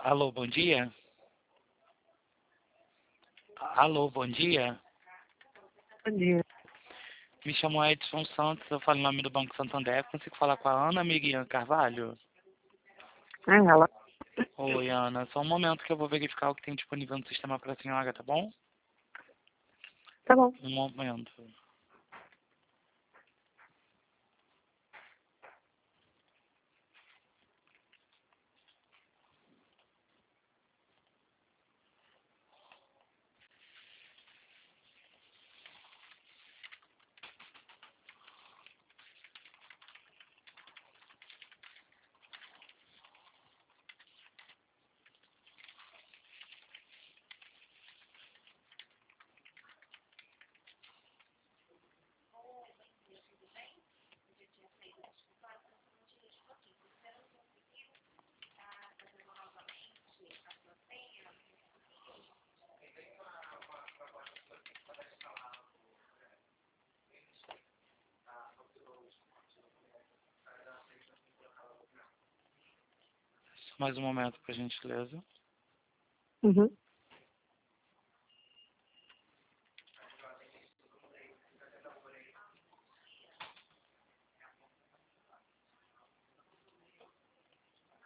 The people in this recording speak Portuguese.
Alô, bom dia? Alô, bom dia? Bom dia. Me chamo Edson Santos, eu falo em nome do Banco Santander. Consigo falar com a Ana Miriam Carvalho? Ah, ela. Oi, Ana. Só um momento que eu vou verificar o que tem disponível no sistema para a senhora, tá bom? Tá bom. Um momento. Só mais um momento, por gentileza. Uhum.